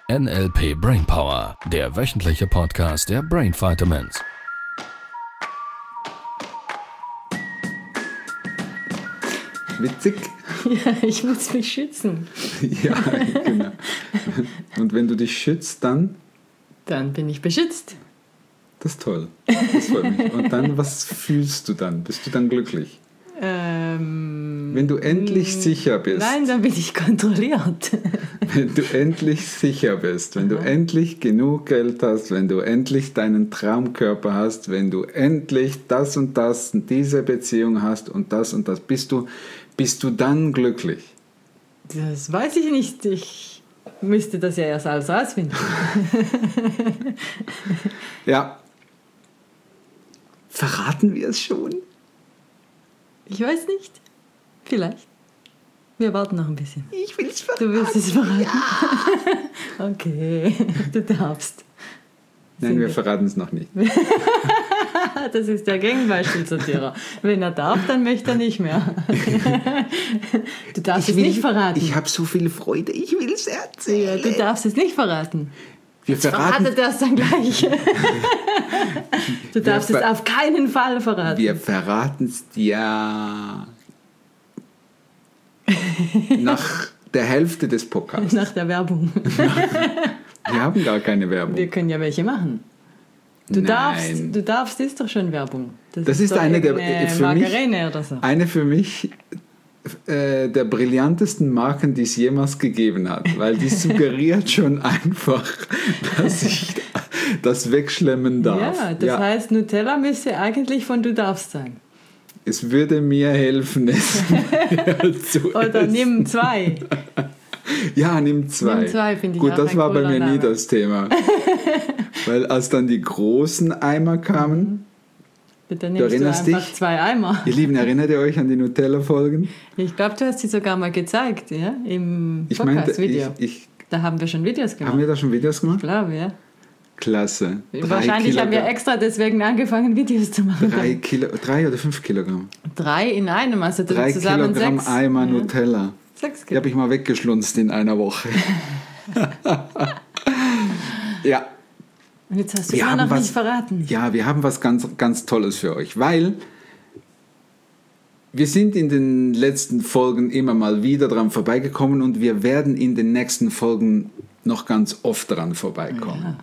NLP Brainpower, der wöchentliche Podcast der Brain Vitamins. Witzig? Ja, ich muss mich schützen. Ja, genau. Und wenn du dich schützt, dann? Dann bin ich beschützt. Das ist toll. Das freut mich. Und dann, was fühlst du dann? Bist du dann glücklich? Wenn du endlich sicher bist. Nein, dann bin ich kontrolliert. Wenn du endlich sicher bist, wenn du endlich genug Geld hast, wenn du endlich deinen Traumkörper hast, wenn du endlich das und das, diese Beziehung hast und das, bist du dann glücklich? Das weiß ich nicht. Ich müsste das ja erst alles rausfinden. Ja. Verraten wir es schon? Ich weiß nicht. Vielleicht. Wir warten noch ein bisschen. Ich will es verraten. Du willst es verraten? Ja. Okay, du darfst. Nein, wir verraten es noch nicht. Das ist der Gegenbeispielsortierer. Wenn er darf, dann möchte er nicht mehr. Du darfst es nicht verraten. Ich habe so viel Freude, ich will es erzählen. Ja, du darfst es nicht verraten. Wir verraten Verratet das dann gleich. Du darfst es auf keinen Fall verraten. Wir verraten es dir nach der Hälfte des Podcasts. Nach der Werbung. Wir haben gar keine Werbung. Wir können ja welche machen. Du darfst, ist doch schon Werbung. Das ist eine der Margarine oder so. Eine für mich der brillantesten Marken, die es jemals gegeben hat, weil die suggeriert schon einfach, dass ich das wegschlemmen darf. Ja, das heißt, Nutella müsste eigentlich von du darfst sein. Es würde mir helfen, es zu Oder essen. Nimm 2. Ja, nimm 2. Nimm 2 finde ich Gut, auch das ein war bei cooler mir nie Name. das Thema. Weil als dann die großen Eimer kamen, Bitte du nimmst du erinnerst einfach dich? 2 Eimer. Ihr Lieben, erinnert ihr euch an die Nutella-Folgen? Ich glaube, du hast sie sogar mal gezeigt, ja? Im Ich meinte, Podcast-Video. Da haben wir schon Videos gemacht. Haben wir da schon Videos gemacht? Ich glaube, ja. Klasse. Wahrscheinlich haben wir extra deswegen angefangen, Videos zu machen. 3 oder 5 Kilogramm. 3 in einem, also 3 zusammen Kilogramm 6. Eimer Nutella. 6 Die Kilo. habe ich mal weggeschlunzt in einer Woche. Ja. Und jetzt hast du immer noch nicht verraten. Ja, wir haben was ganz, ganz Tolles für euch, weil wir sind in den letzten Folgen immer mal wieder dran vorbeigekommen und wir werden in den nächsten Folgen noch ganz oft dran vorbeikommen. Ja.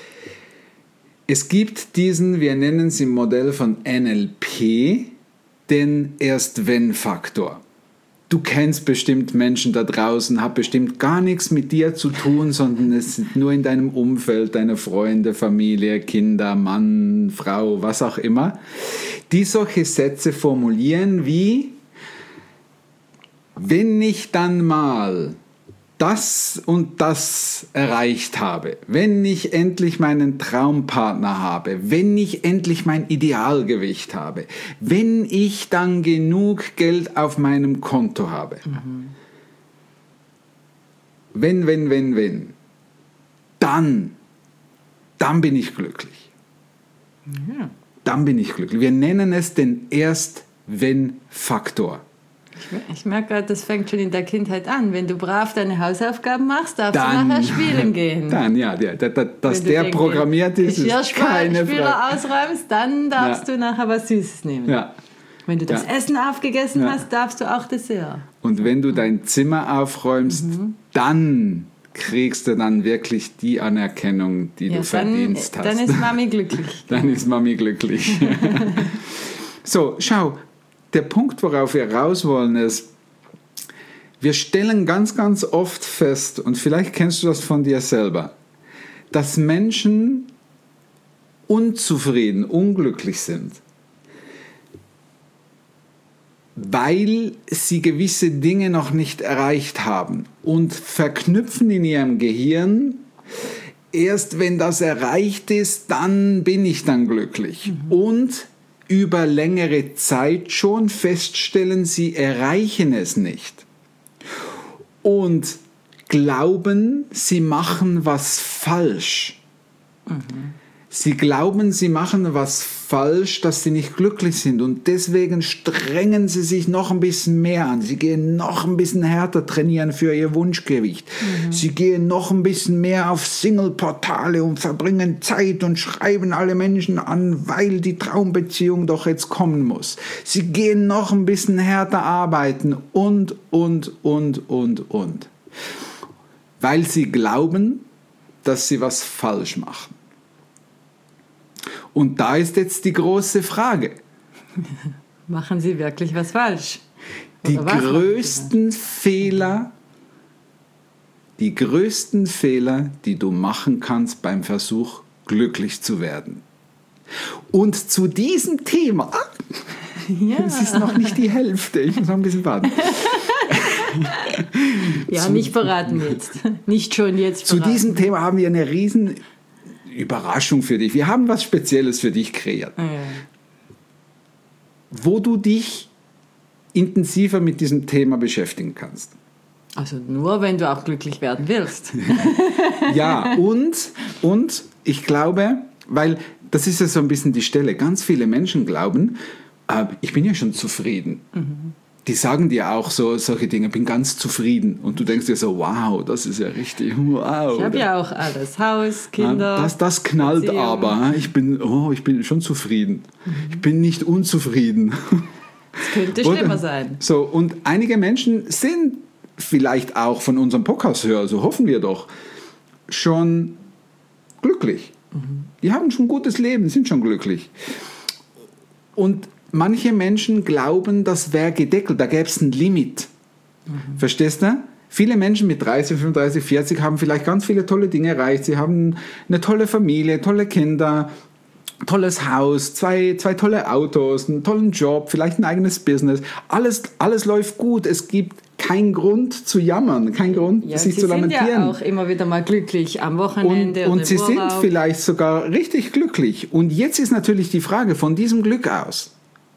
Es gibt diesen, wir nennen es im Modell von NLP, den Erst-Wenn-Faktor. Du kennst bestimmt Menschen da draußen, hat bestimmt gar nichts mit dir zu tun, sondern es sind nur in deinem Umfeld, deine Freunde, Familie, Kinder, Mann, Frau, was auch immer, die solche Sätze formulieren wie, wenn ich dann mal das und das erreicht habe, wenn ich endlich meinen Traumpartner habe, wenn ich endlich mein Idealgewicht habe, wenn ich dann genug Geld auf meinem Konto habe. Wenn, dann bin ich glücklich. Ja. Dann bin ich glücklich. Wir nennen es den Erst-Wenn-Faktor. Ich merke gerade, das fängt schon in der Kindheit an. Wenn du brav deine Hausaufgaben machst, darfst du nachher spielen gehen. Dann, ja, dass der programmiert ist, ist keine Frage. Geschirrspüler ausräumst, dann darfst du nachher was Süßes nehmen. Ja. Wenn du das Essen aufgegessen hast, darfst du auch Dessert. Und wenn du dein Zimmer aufräumst, dann kriegst du dann wirklich die Anerkennung, die du verdienst hast. Dann ist Mami glücklich. Dann ist Mami glücklich. So, schau. Der Punkt, worauf wir raus wollen, ist, wir stellen ganz, ganz oft fest, und vielleicht kennst du das von dir selber, dass Menschen unzufrieden, unglücklich sind, weil sie gewisse Dinge noch nicht erreicht haben und verknüpfen in ihrem Gehirn, erst wenn das erreicht ist, dann bin ich dann glücklich. Und über längere Zeit schon feststellen, sie erreichen es nicht. Und glauben, sie machen was falsch. Sie glauben, sie machen was falsch, dass sie nicht glücklich sind und deswegen strengen sie sich noch ein bisschen mehr an. Sie gehen noch ein bisschen härter trainieren für ihr Wunschgewicht. Sie gehen noch ein bisschen mehr auf Single-Portale und verbringen Zeit und schreiben alle Menschen an, weil die Traumbeziehung doch jetzt kommen muss. Sie gehen noch ein bisschen härter arbeiten und. Weil sie glauben, dass sie was falsch machen. Und da ist jetzt die große Frage. Machen sie wirklich was falsch? Die größten Fehler, die du machen kannst beim Versuch, glücklich zu werden. Und zu diesem Thema, es ist noch nicht die Hälfte, ich muss noch ein bisschen warten. Ja, nicht verraten jetzt. Nicht schon jetzt verraten. Zu diesem Thema haben wir eine riesen Überraschung für dich. Wir haben was Spezielles für dich kreiert. Wo du dich intensiver mit diesem Thema beschäftigen kannst. Also nur, wenn du auch glücklich werden willst. Ja, und ich glaube, weil das ist ja so ein bisschen die Stelle, ganz viele Menschen glauben, ich bin ja schon zufrieden. Die sagen dir auch solche Dinge, bin ganz zufrieden. Und du denkst dir so, wow, das ist ja richtig, wow. Ich habe ja auch alles, Haus, Kinder. Das knallt Beziehung. Aber, ich bin schon zufrieden. Ich bin nicht unzufrieden. Das könnte schlimmer sein. So, und einige Menschen sind vielleicht auch von unserem Podcast-Hörer, so hoffen wir doch, schon glücklich. Die haben schon ein gutes Leben, sind schon glücklich. Und manche Menschen glauben, das wäre gedeckelt, da gäbe es ein Limit. Verstehst du? Viele Menschen mit 30, 35, 40 haben vielleicht ganz viele tolle Dinge erreicht. Sie haben eine tolle Familie, tolle Kinder, tolles Haus, zwei tolle Autos, einen tollen Job, vielleicht ein eigenes Business. Alles läuft gut. Es gibt keinen Grund zu jammern, keinen Grund, sich zu lamentieren. Sie sind ja auch immer wieder mal glücklich am Wochenende und sie sind vielleicht sogar richtig glücklich. Und jetzt ist natürlich die Frage von diesem Glück aus,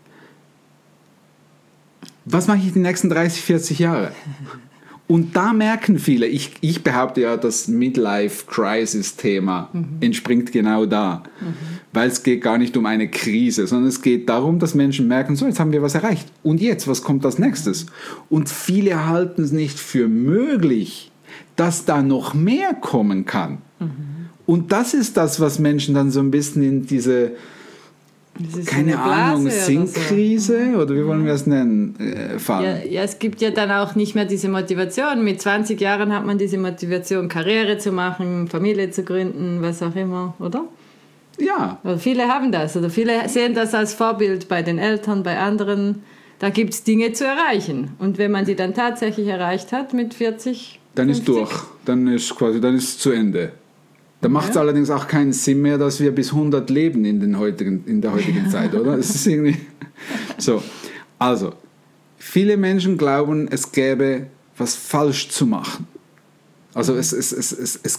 was mache ich die nächsten 30, 40 Jahre? Und da merken viele, ich behaupte ja, das Midlife-Crisis-Thema entspringt genau da. Weil es geht gar nicht um eine Krise, sondern es geht darum, dass Menschen merken, so, jetzt haben wir was erreicht. Und jetzt, was kommt als nächstes? Und viele halten es nicht für möglich, dass da noch mehr kommen kann. Und das ist das, was Menschen dann so ein bisschen in diese... keine Ahnung, Sinnkrise oder wie wollen wir es nennen, fallen. Ja, es gibt ja dann auch nicht mehr diese Motivation. Mit 20 Jahren hat man diese Motivation, Karriere zu machen, Familie zu gründen, was auch immer, oder? Ja. Oder viele haben das oder viele sehen das als Vorbild bei den Eltern, bei anderen. Da gibt es Dinge zu erreichen. Und wenn man die dann tatsächlich erreicht hat mit 40, dann 50, ist durch. Dann ist es zu Ende. Da macht es allerdings auch keinen Sinn mehr, dass wir bis 100 leben in der heutigen Zeit, oder? Es ist irgendwie so. Also, viele Menschen glauben, es gäbe was falsch zu machen. Also es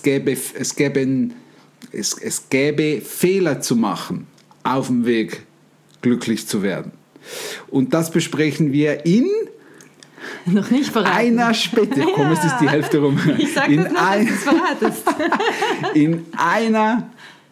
gäbe Fehler zu machen auf dem Weg, glücklich zu werden. Und das besprechen wir in noch nicht verraten. Komm, es ist die Hälfte rum. Ich sag das noch, dass du es verratest. In einer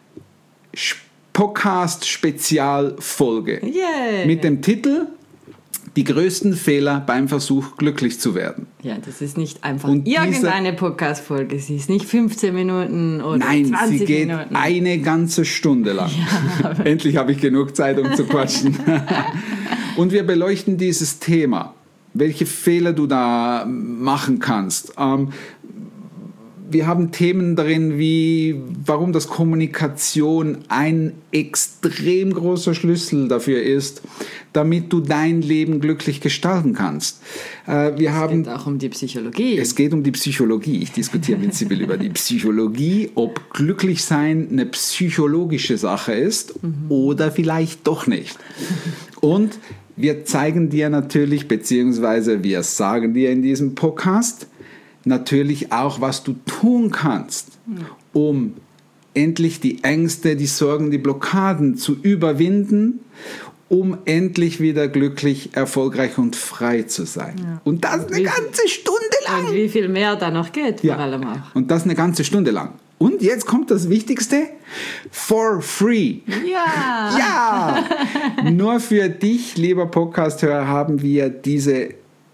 Podcast-Spezialfolge mit dem Titel Die größten Fehler beim Versuch, glücklich zu werden. Ja, das ist nicht einfach irgendeine Podcast-Folge. Sie ist nicht 15 Minuten oder 20 Minuten. Nein, sie geht eine ganze Stunde lang. Ja. Endlich habe ich genug Zeit, um zu quatschen. Und wir beleuchten dieses Thema. Welche Fehler du da machen kannst. Wir haben Themen darin, wie warum das Kommunikation ein extrem großer Schlüssel dafür ist, damit du dein Leben glücklich gestalten kannst. Es geht auch um die Psychologie. Es geht um die Psychologie. Ich diskutiere mit Sibyl über die Psychologie, ob glücklich sein eine psychologische Sache ist oder vielleicht doch nicht. Und wir zeigen dir natürlich, beziehungsweise wir sagen dir in diesem Podcast natürlich auch, was du tun kannst, um endlich die Ängste, die Sorgen, die Blockaden zu überwinden, um endlich wieder glücklich, erfolgreich und frei zu sein. Ja. Und das eine ganze Stunde lang. Und wie viel mehr da noch geht, vor allem auch. Und das eine ganze Stunde lang. Und jetzt kommt das Wichtigste, for free. Ja! Ja! Nur für dich, lieber Podcast-Hörer, haben wir diese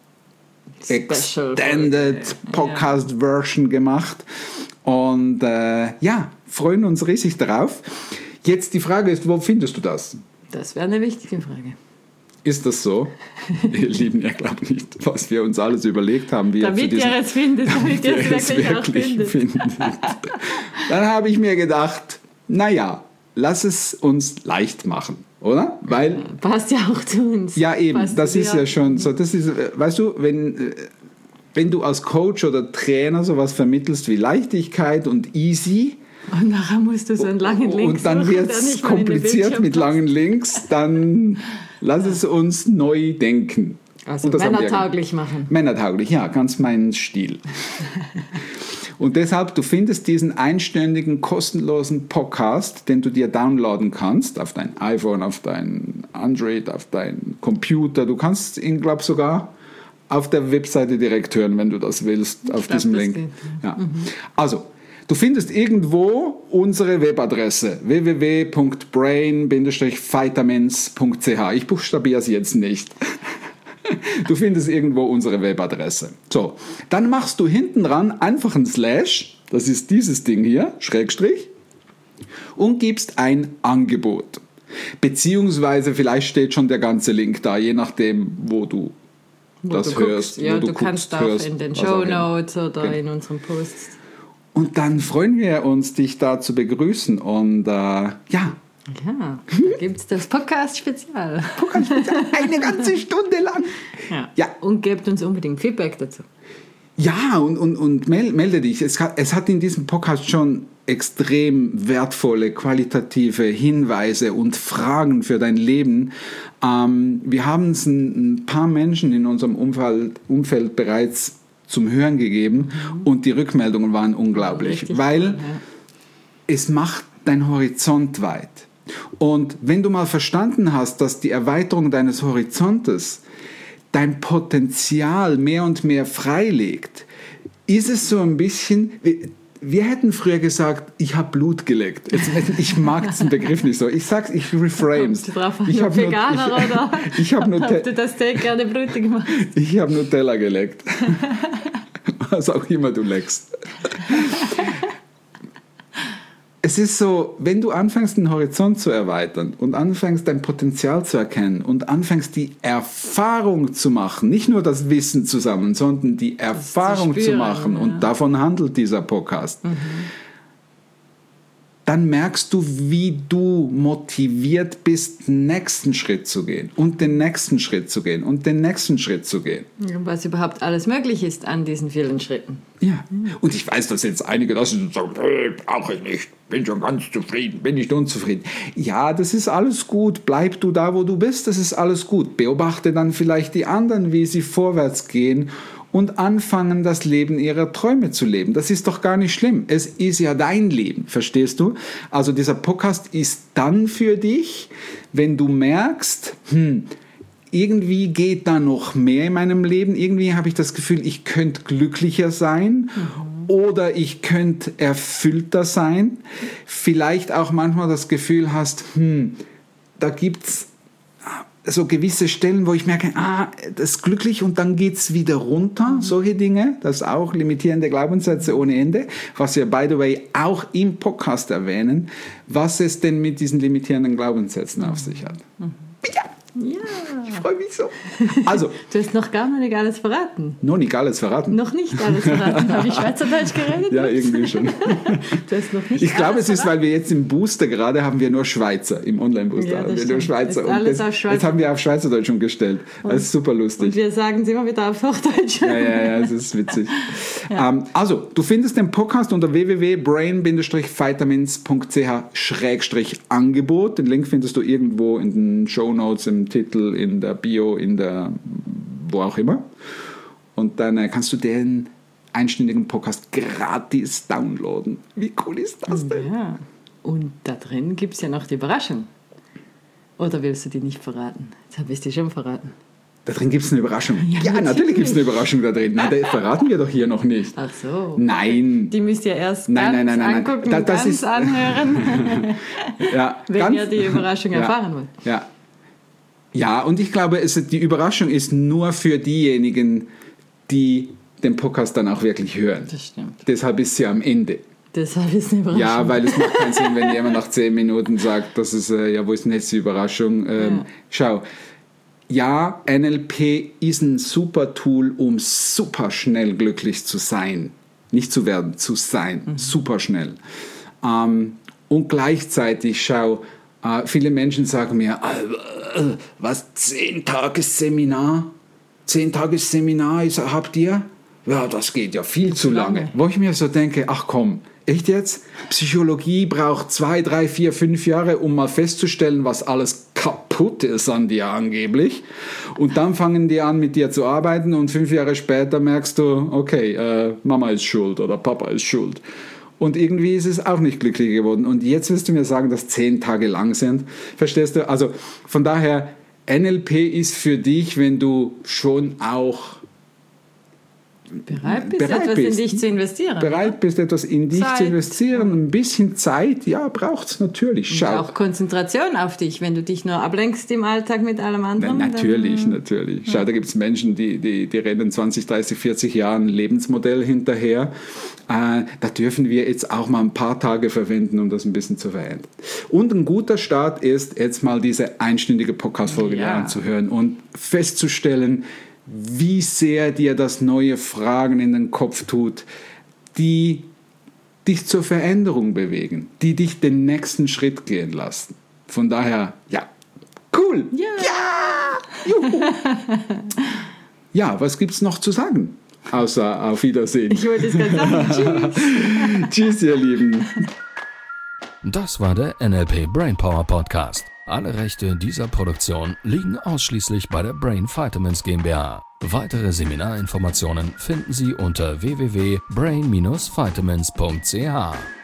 Extended Podcast-Version gemacht. Und freuen uns riesig darauf. Jetzt die Frage ist, wo findest du das? Das wäre eine wichtige Frage. Ist das so? Ihr Lieben, ihr glaubt nicht, was wir uns alles überlegt haben. Damit ihr es findet, damit ihr es wirklich auch findet. Dann habe ich mir gedacht, naja, lass es uns leicht machen, oder? Weil passt ja auch zu uns. Ja, eben, das ist ja schon so. Das ist, weißt du, wenn du als Coach oder Trainer sowas vermittelst wie Leichtigkeit und easy, und nachher musst du so einen langen Link und dann wird es kompliziert mit langen Links, dann lass es uns neu denken. Also männertauglich machen. Männertauglich, ja, ganz mein Stil. Und deshalb, du findest diesen einstündigen, kostenlosen Podcast, den du dir downloaden kannst, auf dein iPhone, auf dein Android, auf dein Computer. Du kannst ihn, glaube ich, sogar auf der Webseite direkt hören, wenn du das willst, auf diesem Link. Geht. Ja. Also, du findest irgendwo unsere Webadresse www.brain-vitamins.ch. Ich buchstabiere es jetzt nicht. Du findest irgendwo unsere Webadresse. So, dann machst du hinten dran einfach ein Slash, das ist dieses Ding hier, Schrägstrich, und gibst ein Angebot. Beziehungsweise vielleicht steht schon der ganze Link da, je nachdem, wo du das hörst. Ja, du kannst auch in den Shownotes oder in unseren Posts. Und dann freuen wir uns, dich da zu begrüßen. Und Ja, da gibt es das Podcast-Spezial. Podcast-Spezial, eine ganze Stunde lang. Ja. Und gebt uns unbedingt Feedback dazu. Ja, und melde dich. Es hat in diesem Podcast schon extrem wertvolle, qualitative Hinweise und Fragen für dein Leben. Wir haben es ein paar Menschen in unserem Umfeld bereits zum Hören gegeben und die Rückmeldungen waren unglaublich, weil es macht dein Horizont weit. Und wenn du mal verstanden hast, dass die Erweiterung deines Horizontes dein Potenzial mehr und mehr freilegt, ist es so ein bisschen, wir hätten früher gesagt, ich habe Blut geleckt. Ich mag diesen Begriff nicht so. Ich sag's, ich reframe's. Ich habe Veganer oder ob du das Steak gerne blutig machst. Ich habe Nutella geleckt. Was auch immer du leckst. Es ist so, wenn du anfängst, den Horizont zu erweitern und anfängst, dein Potenzial zu erkennen und anfängst, die Erfahrung zu machen, nicht nur das Wissen zu sammeln, sondern die Erfahrung zu machen, und davon handelt dieser Podcast, dann merkst du, wie du motiviert bist, den nächsten Schritt zu gehen und den nächsten Schritt zu gehen und den nächsten Schritt zu gehen. Was überhaupt alles möglich ist an diesen vielen Schritten. Ja, und ich weiß, dass jetzt einige das und sagen, brauche ich nicht, bin schon ganz zufrieden, bin nicht unzufrieden. Ja, das ist alles gut, bleib du da, wo du bist, das ist alles gut. Beobachte dann vielleicht die anderen, wie sie vorwärts gehen und anfangen, das Leben ihrer Träume zu leben. Das ist doch gar nicht schlimm. Es ist ja dein Leben, verstehst du? Also dieser Podcast ist dann für dich, wenn du merkst, irgendwie geht da noch mehr in meinem Leben. Irgendwie habe ich das Gefühl, ich könnte glücklicher sein oder ich könnte erfüllter sein. Vielleicht auch manchmal das Gefühl hast, da gibt es so gewisse Stellen, wo ich merke, das ist glücklich und dann geht es wieder runter. Solche Dinge, das ist auch limitierende Glaubenssätze ohne Ende, was wir, by the way, auch im Podcast erwähnen, was es denn mit diesen limitierenden Glaubenssätzen auf sich hat. Ja. Ich freue mich so. Also, du hast noch gar nicht alles verraten. Noch nicht alles verraten? Noch nicht alles verraten. Habe ich Schweizerdeutsch geredet? Ja, irgendwie schon. Du hast noch nicht ich glaube, es ist, weil wir jetzt im Booster gerade haben wir nur Schweizer. Im Online-Booster haben wir nur Schweizer. Und alles auf Schweizer. Jetzt haben wir auf Schweizerdeutsch umgestellt. Das ist super lustig. Und wir sagen es immer wieder auf Hochdeutsch. Ja, das ist witzig. Ja. Also, du findest den Podcast unter www.brain-vitamins.ch/Angebot. Den Link findest du irgendwo in den Shownotes, im Titel, in der Bio, in der wo auch immer. Und dann kannst du den einstündigen Podcast gratis downloaden. Wie cool ist das denn? Ja. Und da drin gibt es ja noch die Überraschung. Oder willst du die nicht verraten? Jetzt habe ich die schon verraten. Da drin gibt es eine Überraschung. Ja, natürlich gibt es eine Überraschung da drin. Na, das verraten wir doch hier noch nicht. Ach so. Nein. Die müsst ihr erst Nein. angucken, Das ist anhören, ja, wenn ihr die Überraschung erfahren wollt. Ja, und ich glaube, die Überraschung ist nur für diejenigen, die den Podcast dann auch wirklich hören. Das stimmt. Deshalb ist sie am Ende. Deshalb ist eine Überraschung. Ja, weil es macht keinen Sinn, wenn jemand nach 10 Minuten sagt, das ist, wo ist denn jetzt die Überraschung? Schau, ja, NLP ist ein super Tool, um super schnell glücklich zu sein. Nicht zu werden, zu sein. Super schnell. Und gleichzeitig, schau, viele Menschen sagen mir, was, 10-Tages-Seminar? 10-Tages-Seminar habt ihr? Ja, das geht ja viel zu lange. Wo ich mir so denke, ach komm, echt jetzt? Psychologie braucht 2, 3, 4, 5 Jahre, um mal festzustellen, was alles kaputt ist an dir angeblich. Und dann fangen die an, mit dir zu arbeiten und 5 Jahre später merkst du, okay, Mama ist schuld oder Papa ist schuld. Und irgendwie ist es auch nicht glücklich geworden. Und jetzt wirst du mir sagen, dass 10 Tage lang sind. Verstehst du? Also von daher, NLP ist für dich, wenn du schon auch bereit bist, etwas in dich zu investieren. Bereit bist, etwas in dich Zeit. zu investieren. Ein bisschen Zeit, ja, braucht es natürlich. Schau. Und auch Konzentration auf dich, wenn du dich nur ablenkst im Alltag mit allem anderen. Natürlich. Schau, da gibt es Menschen, die rennen 20, 30, 40 Jahre ein Lebensmodell hinterher. Da dürfen wir jetzt auch mal ein paar Tage verwenden, um das ein bisschen zu verändern. Und ein guter Start ist, jetzt mal diese einstündige Podcast-Folge anzuhören und festzustellen, wie sehr dir das neue Fragen in den Kopf tut, die dich zur Veränderung bewegen, die dich den nächsten Schritt gehen lassen. Von daher, ja, cool. Ja! Juhu. Ja, was gibt's noch zu sagen? Außer auf Wiedersehen. Ich wollte es gerade sagen. Tschüss. Tschüss, ihr Lieben. Das war der NLP Brainpower Podcast. Alle Rechte dieser Produktion liegen ausschließlich bei der Brain Vitamins GmbH. Weitere Seminarinformationen finden Sie unter www.brain-vitamins.ch.